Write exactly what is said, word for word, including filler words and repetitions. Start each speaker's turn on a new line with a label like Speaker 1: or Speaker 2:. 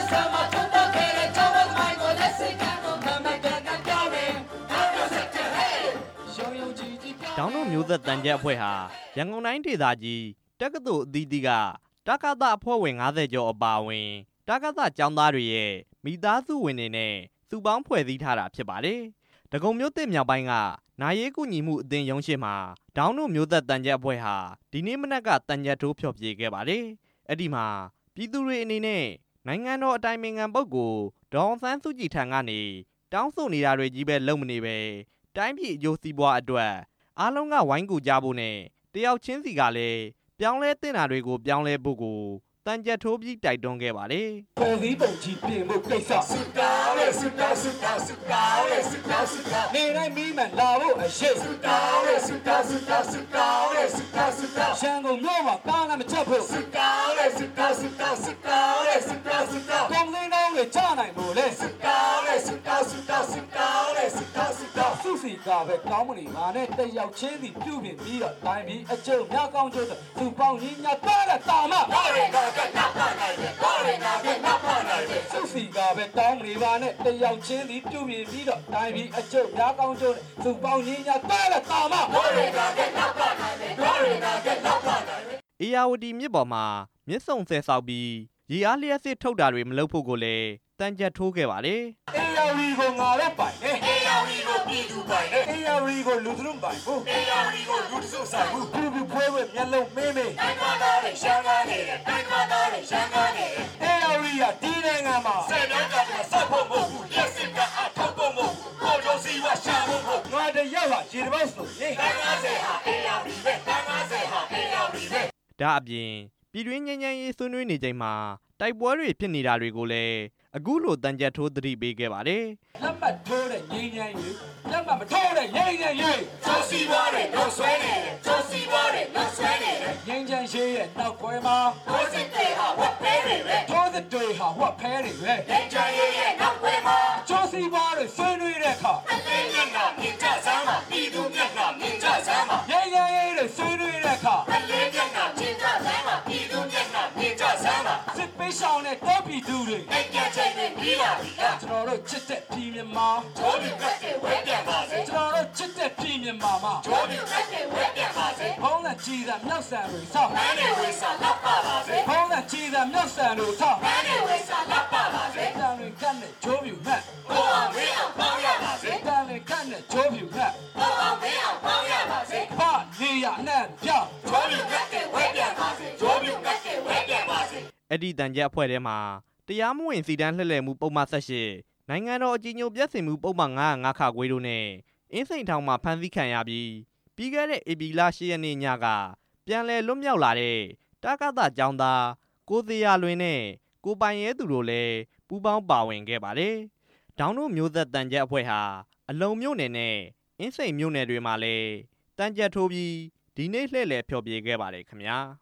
Speaker 1: ဒေါင်းတို့မျိုးဆက်တန်ကြပ်အဖွဲ့ဟာရန်ကုန်တိုင်းဒေသကြီးတက္ကသိုလ်အသီးသီးကတက္ကသအဖွဲ့ဝင်ငါးဆယ်ကျော်အပါအဝင်တက္ကသကျောင်းသားတွေရဲ့မိသားစုဝင်တွေနဲ့စုပေါင်းဖွဲ့စည်းထားတာဖြစ်ပါတယ်။ဒဂုံမြို့သစ်မြောက်ပိုင်းကနာရေးကူညီမှုအသင်းရုံးရှိမှာဒေါင်းတို့မျိုးဆက်တန်ကြပ်အဖွဲ့ဟာဒီနေ့မနက်ကတန်ကြပ်ထိုးဖျော်ဖြေခဲ့ပါတယ်။အဲ့ဒီမှာပြည်သူတွေအနေနဲ့နိုင်ငံတော်အတိုင်ပင်ခံပုဂ္ဂိုလ်ဒေါ်အောင်ဆန်းစုကြည်ထံကနေတောင်းဆိုနေတာတွေကြီးပဲလုပ်မနေပဲတိုင်းပြည်အကျိုးစီးပွားအတွက်အားလုံးကဝိုင်းကူကြဖို့နဲ့တယောက်ချင်းစီကလည်းပြောင်းလဲတင်တာတွေကိုပြောင်းလဲဖို့ကိုတန်ကြပ်ထိုးပြီးတိုက်တွန်းခဲ့ပါတယ်
Speaker 2: ။ပေါ်စည်းပုံကြီးပြင်ဖို့ကိစ္စစုတောင်းလေစုတောင်းစုတောင်းစုတောင်းလေစုတောင်းစုတောင်းနေတိုင်းမီးမှန်လာဖို့အရှိစုတောင်းလေစုတောင်းစုတောင်းစုတောင်းလေစုတောင်းစုတောင်းရှန်ကုန်မြို့မှာကားနဲ့မချက်ဖို့စုတောင်းလေစုတောင်းစုတောင်းစုတောင်းလေစုတောင်းစုတောင်းကုန်စည်နှုန်းတွေချနိုင်ဖို့လေစုတောင်းလေစုတောင်းစုတောင်းစုတောင်းလေစုတောင်းစုတောင်းစုစီကပဲကောင်းမနေပါနဲ့တယောက်ချင်းစီပြုပြင်ပြီးတော့တိုင်းပြည်အကျုံများကောင်းကျိုးသူပေါင်းကြီးများပါတဲ့တာမဘာတွေတော့ကနောက်ပါနိုင်တယ်ဘာတွေတော့ကနောက်ပါနိုင်တယ်စုစီကပဲတောင်းနေပါနဲ့တယောက်ချင်းစီပြုပြင်ပြီးတော့တိုင်းပြည်အကျုံများကောင်းကျိုးသူပေါင်းကြီးများပါတဲ့တာမဘာတွေတော့ကနောက်ပါနိုင်တယ်ဘာတွေတော့ကနောက်ပါနိုင်တယ်
Speaker 1: အေယာဝတီမြစ်ပေါ်မှာမြစ်ဆုံဆဲဆောက်ပြီးရေအားလျှက်စစ်ထုတ်တာတွေမလုပ်ဖို့ကိုလည်းတန်ကြပ်ထိုးခဲ့ပါတယ်
Speaker 2: အေယာဝတီကိုငါလည်းပိုင်တယ်အေယာဝတီကိုပြည်သူပိုင်တယ်အေယာဝတီကိုလူသူပိုင်ဘူးအေယာဝတီကိုလူစုဆိုင်ဘူးဘူးဘူးဖွဲဝဲမျက်လုံးမင်းမင်းတိုင်းမသားတွေရှမ်းကားနေတယ်တိုင်းမသားတွေရှမ်းကားနေတယ်အေယာဝတီကဒီနိုင်ငံမှာဆယ်များကတည်းကစဖို့မဟုတ်ဘူးလက်စစ်ကအထောက်ဖို့မဟုတ်ဘူးပေါ်ကျော်စီဝါရှာဖို့မဟုတ်ငါတယောက်ဟာရေတပေါက်ဆိုရင်တိုင်းငါးဆယ်ဟာအေယာဝတီပဲတိုင်းငါးဆယ်ဟာအေယာဝတီပဲ
Speaker 1: ဒါအပြင်ပြည်တွင်းငြိမ်းချမ်းရေးဆွေးနွေးနေချိန်မှာတိုက်ပွဲတွေဖြစ်နေတာတွေကိုလည်းအခုလိုတန်ကြပ်ထိုးသတိပေးခဲ့ပါတယ်
Speaker 2: ။လက်မှတ်ထိုးတဲ့ငြိမ်းချမ်းရေးလက်မှတ်မထိုးတဲ့ငြိမ်းချမ်းရေးချိုးစီးပွားတွေတော့ဆွဲနေတယ်ချိုးစီးပွားတွေတော့ဆွဲနေတယ်ငြိမ်းချမ်းရေးရဲ့နောက်ွယ်မှာထိုးစစ်တွေဟာဝတ်ဖဲတွေပဲထိုးစစ်တွေဟာဝတ်ဖဲတွေပဲငြိမ်းချမ်းရေးရဲ့နောက်ွယ်မှာချိုးစီးပွားတွေဆွေးနွေးတဲ့အခါအလေးမျက်နှာမြင်ကြစမ်းပါပြည်သူမျက်နှာမြင်ကြစမ်းပါငြိမ်းချမ်းရေးတွေဆွေးနွေးတဲ့အခါအလေးမျက်နှာမြင်ကြစမ်းပါပြည်သူမျက်နှာမြင်ကြစမ်းပါစစ်ပေးဆောင်တဲ့တောပြည်သူတွေနိုင်ငံချိန်တွေပြီးလာပြီလားကျွန်တော်တို့ချစ်တဲ့ပြည်မြန်မာဂျိုးဒီကတ်တွေဝဲပြန်ပါစေကျွန်တော်တို့ချစ်တဲ့ပြည်မြန်မာမှာဂျိုးဒီကတ်တွေဝဲပြန်ပါစေဘုံနဲ့ကြည်သာမြောက်ဆန်တွေဆောက်မန်းတွေဝေးစာလောက်ပါပါစေဘုံနဲ့ကြည်သာမြောက်ဆန်တွေဆောက်မန်းတွေဝေးစာလောက်ပါပါစေတန်တွေကတ်နဲ့ဂျိုးပြူမှတ်ဘုံအောင်ဝေးအောင်ပေါင်းရပါစေတန်တွေကတ်နဲ့ဂျိုးပြူမှတ်ဘုံအောင်ဝေးအောင်ပေါင်းရပါစေဖာနေရနဲ့ပြောင်းဂျိုးပြူကတ်တွေဝဲပြန်ပါစေဂျိုးပြူကတ်တွေဝဲပြန်ပါစေ
Speaker 1: အဲ့ဒီတန်ကြပ်အဖွဲ့ထဲမှာတရားမဝင်စီတန်းလှည့်လည်မှုပုံမှန်ဆက်ရှိနိုင်ငံတော်အကြီးအကျယ်ပြည့်စုံမှုပုံမှန်ငါး၀၅ခခွေးတို့နဲ့အင်းစိန်ထောင်မှာဖမ်းဆီးခံရပြီးပြီးခဲ့တဲ့ဧပြီလ၈ရက်နေ့ညကပြန်လည်လွတ်မြောက်လာတဲ့တက္ကသကျောင်းသားကိုဇေယျလွင်နဲ့ကိုပိုင်ရဲသူတို့လည်းပူးပေါင်းပါဝင်ခဲ့ပါတယ်။ဒေါင်းတို့မျိုးဆက်တန်ကြပ်အဖွဲ့ဟာအလုံမြို့နယ်နဲ့အင်းစိန်မြို့နယ်တွေမှာလည်းတန်ကြပ်ထိုးပြီးဒီနေ့လှည့်လည်ဖျော်ဖြေခဲ့ပါတယ်ခင်ဗျာ။